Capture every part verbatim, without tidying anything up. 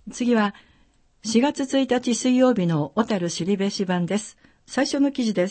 次はしがつついたち水曜日の小樽後志版です。最初の記事です。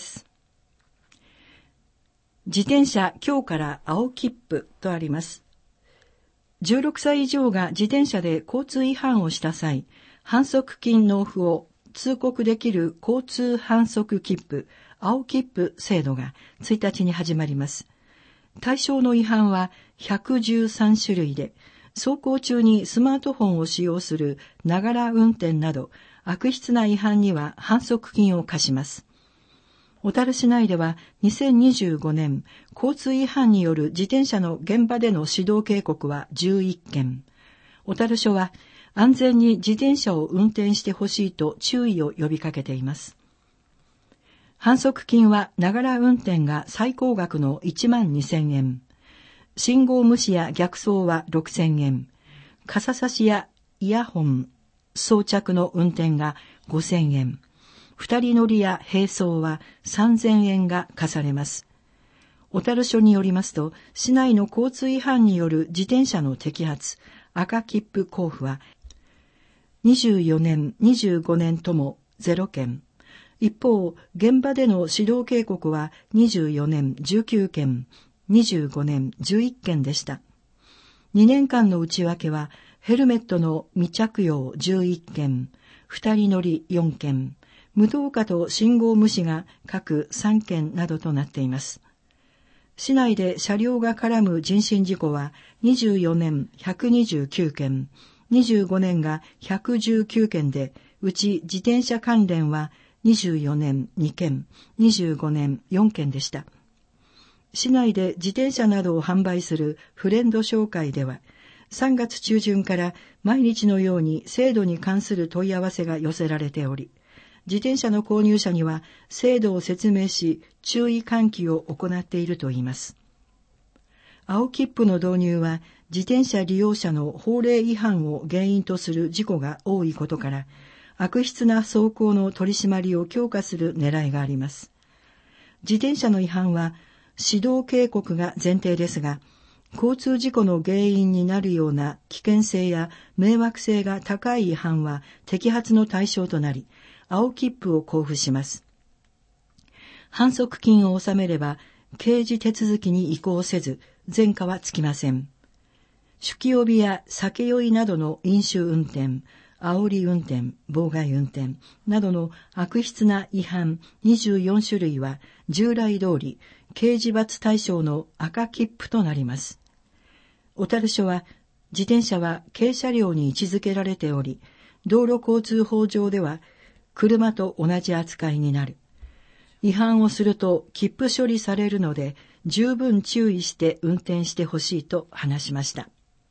自転車今日から青切符とあります。じゅうろくさい以上が自転車で交通違反をした際、反則金納付を通告できる交通反則切符、青切符制度がついたちに始まります。対象の違反はひゃくじゅうさんしゅるいで、走行中にスマートフォンを使用するながら運転など、悪質な違反には反則金を課します。小樽市内ではにせんにじゅうごねん、交通違反による自転車の現場での指導警告はじゅういっけん。小樽署は安全に自転車を運転してほしいと注意を呼びかけています。反則金はながら運転が最高額のいちまんにせんえん。信号無視や逆走はろくせんえん。傘差しやイヤホン装着の運転がごせんえん。二人乗りや並走はさんぜんえんが課されます。小樽署によりますと、市内の交通違反による自転車の摘発、赤切符交付は、にじゅうよねん、にじゅうごねんともゼロけん。一方、現場での指導警告はにじゅうよねんじゅうきゅうけん、にじゅうごねんじゅういっけんでした。にねんかんの内訳は、ヘルメットの未着用じゅういっけん、二人乗りよんけん、無灯火と信号無視が各さんけんなどとなっています。市内で車両が絡む人身事故はにじゅうよねんひゃくにじゅうきゅうけん、にじゅうごねんがひゃくじゅうきゅうけんで、うち自転車関連はにじゅうよねんにけん、にじゅうごねんよんけんでした。市内で自転車などを販売するフレンド商会では、さんがつちゅうじゅんから毎日のように制度に関する問い合わせが寄せられており、自転車の購入者には制度を説明し、注意喚起を行っているといいます。青切符の導入は、自転車利用者の法令違反を原因とする事故が多いことから、悪質な走行の取り締まりを強化する狙いがあります。自転車の違反は、指導警告が前提ですが、交通事故の原因になるような危険性や迷惑性が高い違反は摘発の対象となり、青切符を交付します。反則金を納めれば、刑事手続きに移行せず、前科はつきません。酒気帯びや酒酔いなどの飲酒運転、煽り運転、妨害運転などの悪質な違反にじゅうよんしゅるいは、従来通り、刑事罰対象の赤切符となります。小樽署は、自転車は軽車両に位置づけられており、道路交通法上では、車と同じ扱いになる。違反をすると切符処理されるので、十分注意して運転してほしいと話しました。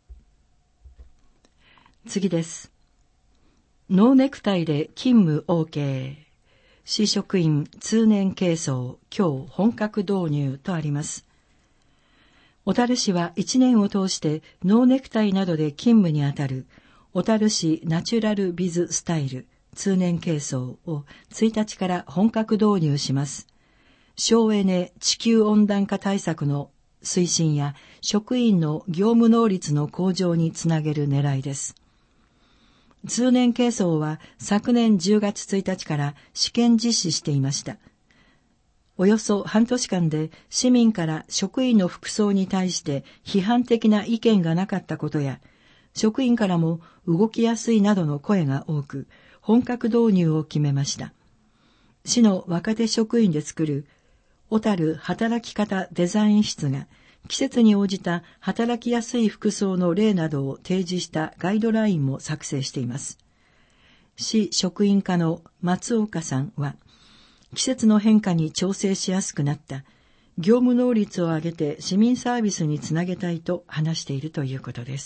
次です。ノーネクタイで勤務 OK。市職員通年軽装、今日本格導入とあります。小樽市はいちねんを通してノーネクタイなどで勤務にあたる小樽市ナチュラルビズスタイル通年軽装をついたちから本格導入します。省エネ地球温暖化対策の推進や職員の業務能率の向上につなげる狙いです。通年軽装は昨年じゅうがつついたちから試験実施していました。およそ半年間で市民から職員の服装に対して批判的な意見がなかったことや、職員からも動きやすいなどの声が多く、本格導入を決めました。市の若手職員で作る小樽働き方デザイン室が季節に応じた働きやすい服装の例などを提示したガイドラインも作成しています。市職員課の松岡さんは、季節の変化に調整しやすくなった業務能率を上げて市民サービスにつなげたいと話しているということです。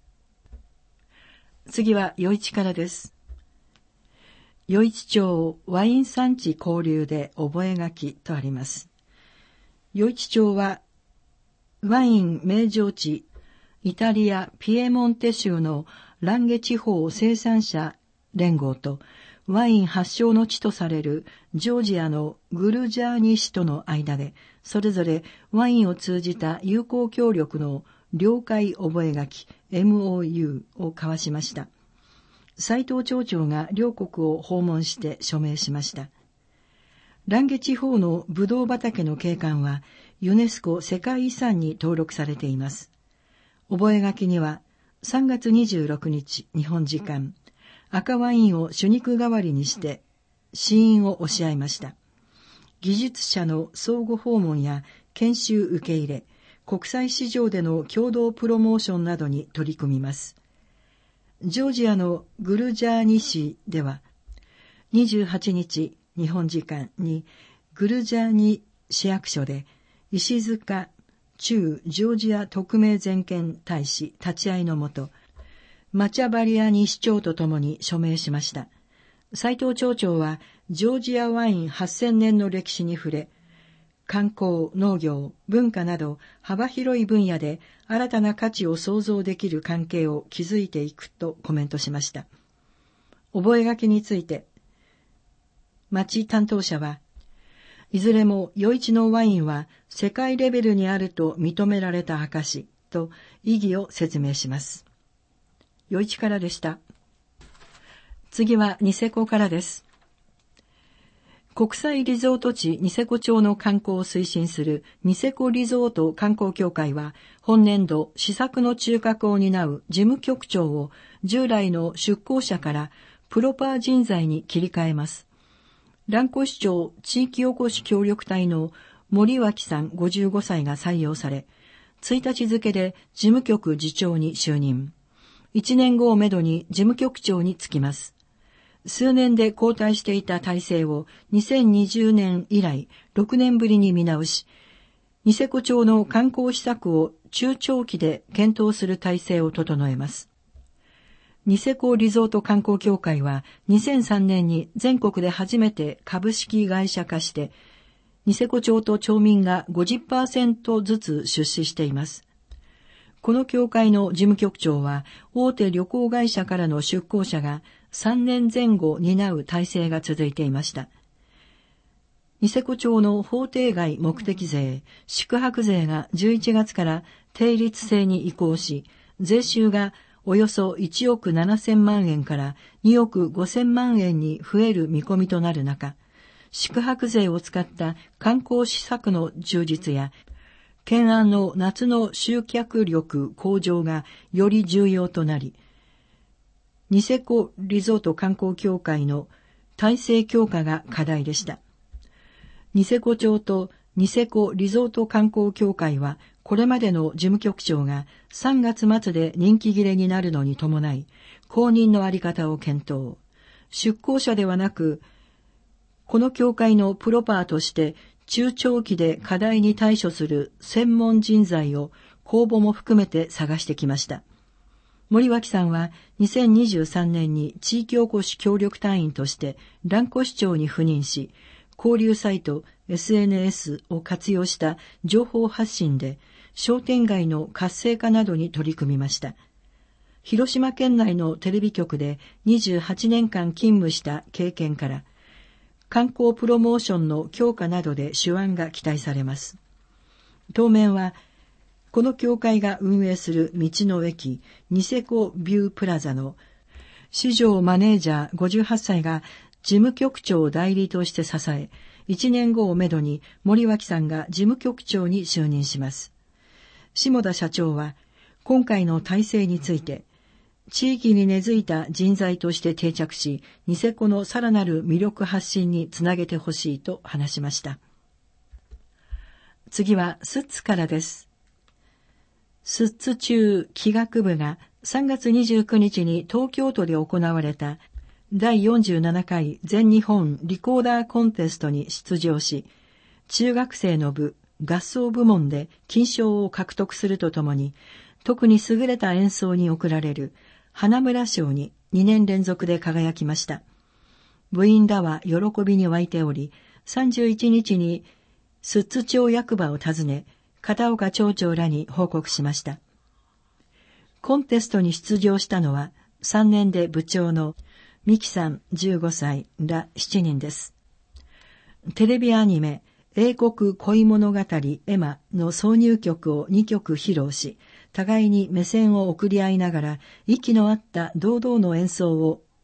次は余市からです。余市町ワイン産地交流で覚書とあります。余市町はワイン名城地イタリアピエモンテ州のランゲ地方生産者連合とワイン発祥の地とされるジョージアのグルジャーニ市との間でそれぞれワインを通じた友好協力の了解覚書 エムオーユー を交わしました。 斉藤町長が両国を訪問して署名しました。蘭華地方のブドウ畑の景観はユネスコ世界遺産に登録されています。覚書にはさんがつにじゅうろくにち日本時間、赤ワインを主肉代わりにして試飲を押し合いました。技術者の相互訪問や研修受け入れ、国際市場での共同プロモーションなどに取り組みます。ジョージアのグルジャーニ市ではにじゅうはちにち日本時間にグルジャーニ市役所で石塚駐ジョージア特命全権大使立ち会いのもと、マチャバリアニ市長とともに署名しました。斉藤町長はジョージアワインはっせんねんの歴史に触れ、観光、農業、文化など幅広い分野で新たな価値を創造できる関係を築いていくとコメントしました。覚書について、町担当者は、いずれも余市のワインは世界レベルにあると認められた証と意義を説明します。余市からでした。次はニセコからです。国際リゾート地ニセコ町の観光を推進するニセコリゾート観光協会は、本年度施策の中核を担う事務局長を従来の出向者からプロパー人材に切り替えます。蘭越町地域おこし協力隊の森脇さんごじゅうごさいが採用され、ついたち付で事務局次長に就任。いちねんごをめどに事務局長に就きます。数年で交代していた体制をにせんにじゅうねん以来ろくねんぶりに見直し、ニセコ町の観光施策を中長期で検討する体制を整えます。ニセコリゾート観光協会はにせんさんねんに全国で初めて株式会社化して、ニセコ町と町民が ごじゅっパーセント ずつ出資しています。この協会の事務局長は大手旅行会社からの出向者がさんねんぜん後担う体制が続いていました。ニセコ町の法定外目的税、宿泊税がじゅういちがつから定率制に移行し、税収がおよそいちおくななせんまんえんからにおくごせんまんえんに増える見込みとなる中、宿泊税を使った観光施策の充実や、懸案の夏の集客力向上がより重要となり、ニセコリゾート観光協会の体制強化が課題でした。ニセコ町とニセコリゾート観光協会は、これまでの事務局長がさんがつ末で任期切れになるのに伴い、後任のあり方を検討。出向者ではなく、この協会のプロパーとして中長期で課題に対処する専門人材を公募も含めて探してきました。森脇さんはにせんにじゅうさんねんに地域おこし協力隊員として蘭越町に赴任し、交流サイト エスエヌエス を活用した情報発信で商店街の活性化などに取り組みました。広島県内のテレビ局でにじゅうはちねんかん勤務した経験から、観光プロモーションの強化などで手腕が期待されます。当面は、この協会が運営する道の駅、ニセコビュープラザの市場マネージャーごじゅうはっさいが事務局長代理として支え、いちねんごをめどに森脇さんが事務局長に就任します。下田社長は、今回の体制について、地域に根付いた人材として定着し、ニセコのさらなる魅力発信につなげてほしいと話しました。次はスッツからです。スッツ中企画部がさんがつにじゅうくにちに東京都で行われただいよんじゅうななかい全日本リコーダーコンテストに出場し、中学生の部、合奏部門で金賞を獲得するとともに、特に優れた演奏に贈られる花村賞ににねんれんぞくで輝きました。部員らは喜びに沸いており、さんじゅういちにちに寿都町役場を訪ね、片岡町長らに報告しました。コンテストに出場したのはさんねんで部長のミキさんじゅうごさいらしちにんです。テレビアニメ英国恋物語エマの挿入曲をにきょく披露し、互いに目線を送り合いながら息の合った堂々の演奏を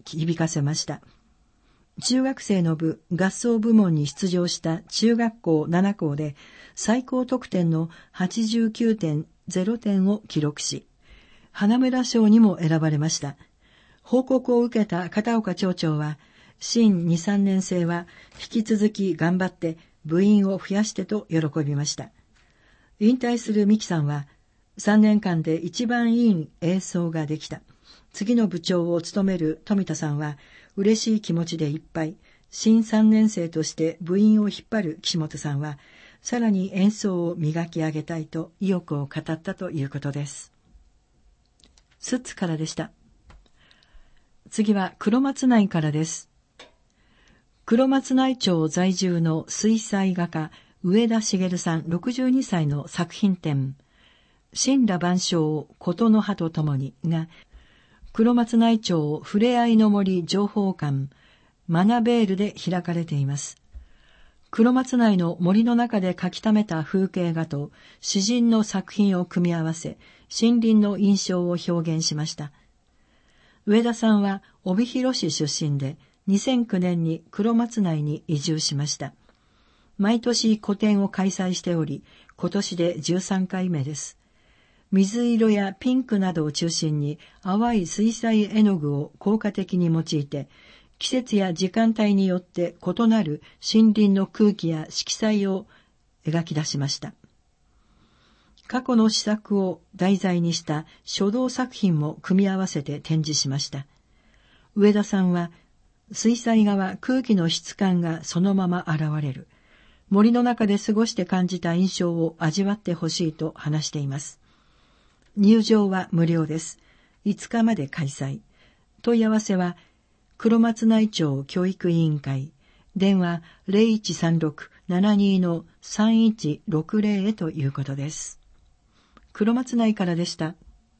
響かせました。中学生の部、合奏部門に出場した中学校なな校で最高得点の はちじゅうきゅうてんゼロ 点を記録し、花村賞にも選ばれました。報告を受けた片岡町長は、新に、さんねん生は引き続き頑張って部員を増やしてと喜びました。引退する美希さんは、さんねんかんで一番いい演奏ができた。次の部長を務める富田さんは、嬉しい気持ちでいっぱい、新さんねん生として部員を引っ張る岸本さんは、さらに演奏を磨き上げたいと意欲を語ったということです。スッツからでした。次は黒松内からです。黒松内町在住の水彩画家、上田茂さんろくじゅうにさいの作品展、神羅万象琴の葉とともにが、黒松内町ふれあいの森情報館マナベールで開かれています。黒松内の森の中で描き溜めた風景画と詩人の作品を組み合わせ、森林の印象を表現しました。上田さんは帯広市出身で、にせんきゅうねんに黒松内に移住しました。毎年個展を開催しており、今年でじゅうさんかいめです。水色やピンクなどを中心に淡い水彩絵の具を効果的に用いて、季節や時間帯によって異なる森林の空気や色彩を描き出しました。過去の試作を題材にした書道作品も組み合わせて展示しました。上田さんは、水彩画は空気の質感がそのまま現れる。森の中で過ごして感じた印象を味わってほしいと話しています。入場は無料です。いつかまで開催。問い合わせは、黒松内町教育委員会、電話 ゼロいちさんろく ななに さんいちろくゼロ へということです。黒松内からでした。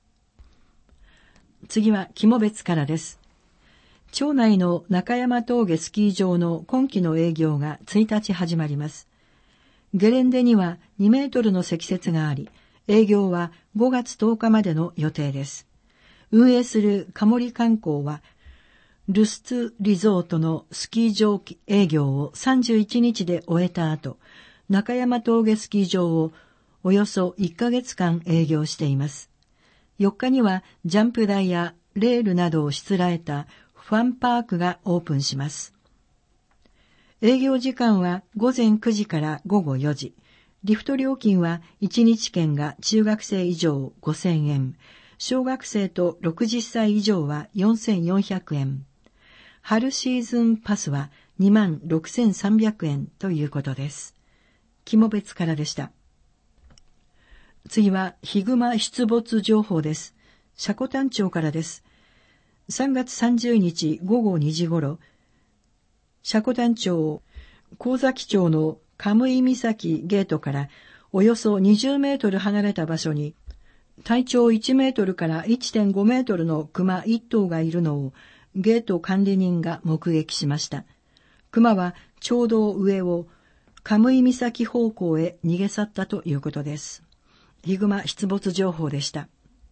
次は肝別からです。町内の中山峠スキー場の今季の営業がついたち始まります。ゲレンデにはにメートルの積雪があり、営業はごがつとおかまでの予定です。運営するカモリ観光は、ルスツリゾートのスキー場営業をさんじゅういちにちで終えた後、中山峠スキー場をおよそいっかげつかん営業しています。よっかにはジャンプ台やレールなどをしつらえたファンパークがオープンします。営業時間はごぜんくじからごごよじ。リフト料金はいちにち券が中学生以上ごせんえん、小学生とろくじゅっさい以上はよんせんよんひゃくえん、春シーズンパスはにまんろくせんさんびゃくえんということです。肝別からでした。次はヒグマ出没情報です。積丹町からです。さんがつさんじゅうにちごごにじごろ、積丹町神崎町のカムイ岬ゲートからおよそにじゅうメートル離れた場所に体長いちメートルから いってんごメートルのクマいっとうがいるのをゲート管理人が目撃しました。クマはちょうど上をカムイ岬方向へ逃げ去ったということです。ヒグマ出没情報でした。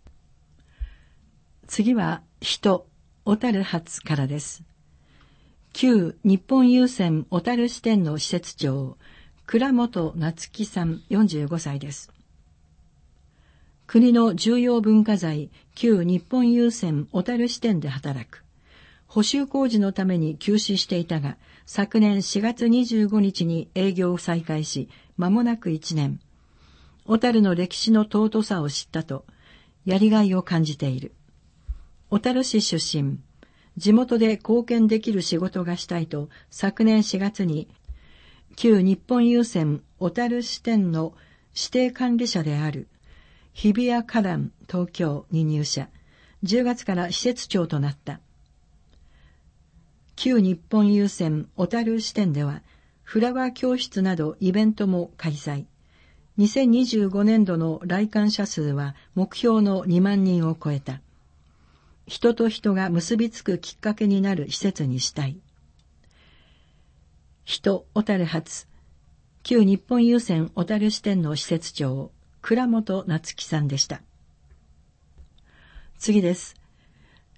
次は人、小樽発からです。旧日本郵船小樽支店の施設長、倉本夏樹さんよんじゅうごさいです。国の重要文化財、旧日本郵船小樽支店で働く。補修工事のために休止していたが、昨年しがつにじゅうごにちに営業を再開し、間もなくいちねん。小樽の歴史の尊さを知ったと、やりがいを感じている。小樽市出身。地元で貢献できる仕事がしたいと、昨年しがつに、旧日本郵船小樽支店の指定管理者である、日比谷花壇東京に入社、じゅうがつから施設長となった。旧日本郵船小樽支店では、フラワー教室などイベントも開催。にせんにじゅうごねんどの来館者数は目標のにまんにんを超えた。人と人が結びつくきっかけになる施設にしたい。人小樽発、旧日本郵船小樽支店の施設長、倉本夏樹さんでした。次です。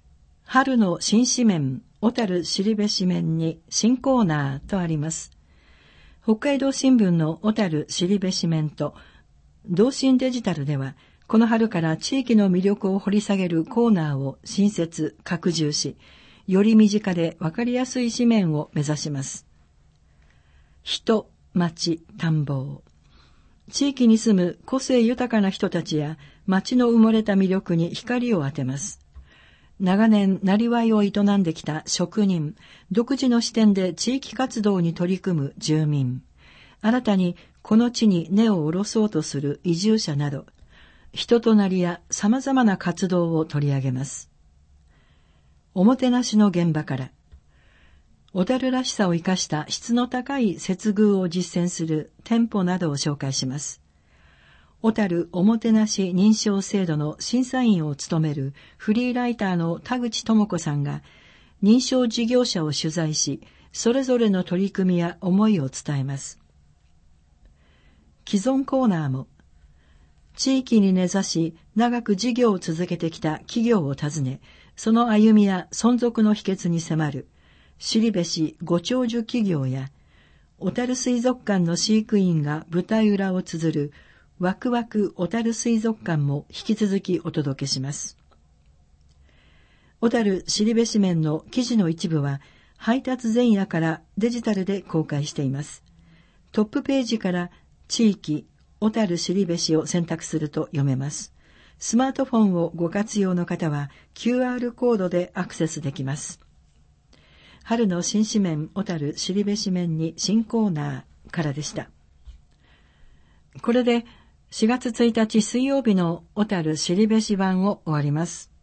春の新紙面、小樽後部紙面に新コーナーとあります。北海道新聞の小樽後部紙面と同心デジタルでは、この春から地域の魅力を掘り下げるコーナーを新設、拡充し、より身近でわかりやすい紙面を目指します。人、町、田んぼ。地域に住む個性豊かな人たちや町の埋もれた魅力に光を当てます。長年、なりわいを営んできた職人、独自の視点で地域活動に取り組む住民、新たにこの地に根を下ろそうとする移住者など、人となりや様々な活動を取り上げます。おもてなしの現場から、小樽らしさを生かした質の高い接遇を実践する店舗などを紹介します。小樽おもてなし認証制度の審査員を務めるフリーライターの田口智子さんが認証事業者を取材し、それぞれの取り組みや思いを伝えます。既存コーナーも、地域に根ざし長く事業を続けてきた企業を訪ね、その歩みや存続の秘訣に迫る後部市ご長寿企業や小樽水族館の飼育員が舞台裏を綴るワクワク小樽水族館も引き続きお届けします。小樽後部紙面の記事の一部は配達前夜からデジタルで公開しています。トップページから地域小樽後部紙を選択すると読めます。スマートフォンをご活用の方は キューアール コードでアクセスできます。春の新紙面小樽後部紙面に新コーナーからでした。これでしがつついたち水曜日の小樽後部紙版を終わります。